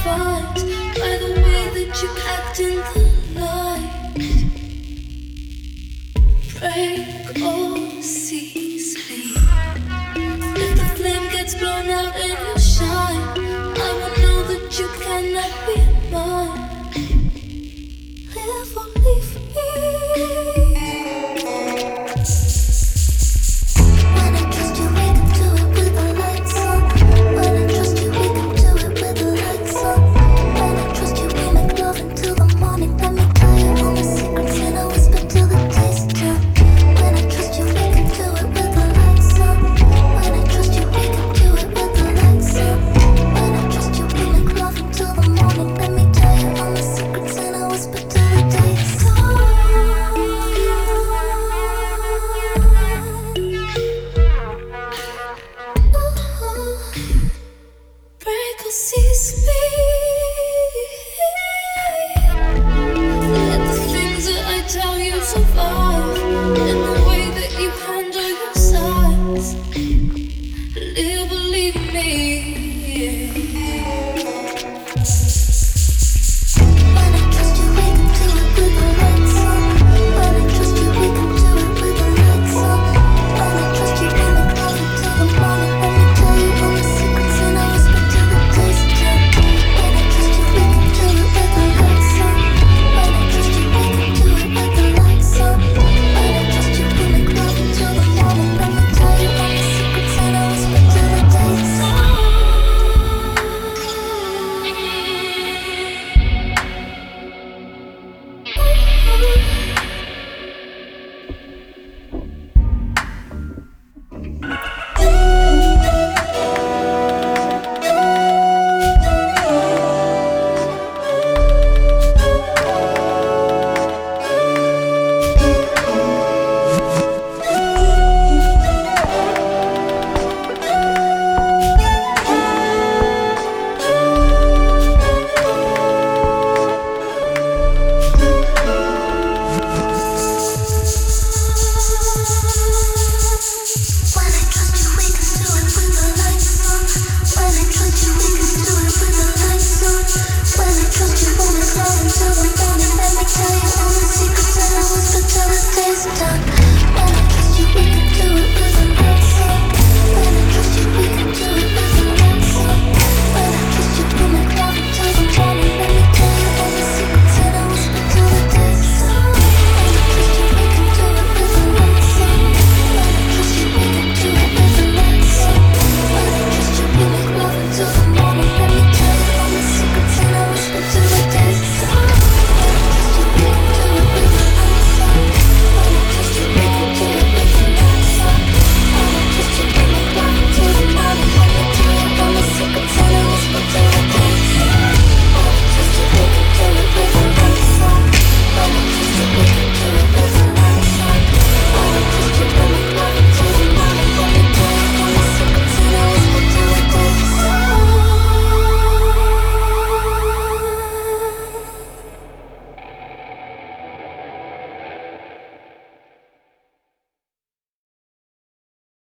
vibes by the way that you act in the light. Break or cease me. If the flame gets blown out and you shine, I will know that you cannot be mine. Live or leave me. When I trust you, we can do it with the lights on. When I trust you, we can do it with the lights on. When I trust you, we make love until the morning. Let me tell you all my secrets in a whisper till the day's done. When I trust you, we can do it with the lights on. When I trust you, we can do it with the lights on. When I trust you, we make love until the morning. Let me tell you all my secrets in a whisper till the day's done. Break or cease me. Let the things that I tell you survive in the way that you handle your sides. Live or leave me.